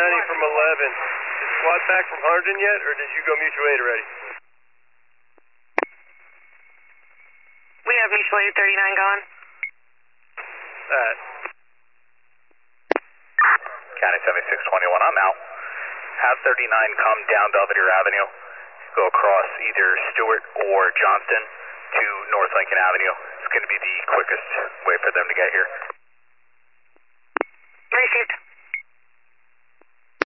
County from 11. Is squad back from Hunterdon yet, or did you go mutual aid already? We have mutual aid 39 going. County 7621, I'm out. Have 39 come down Belvedere Avenue. Go across either Stewart or Johnston to North Lincoln Avenue. It's going to be the quickest way for them to get here. Received.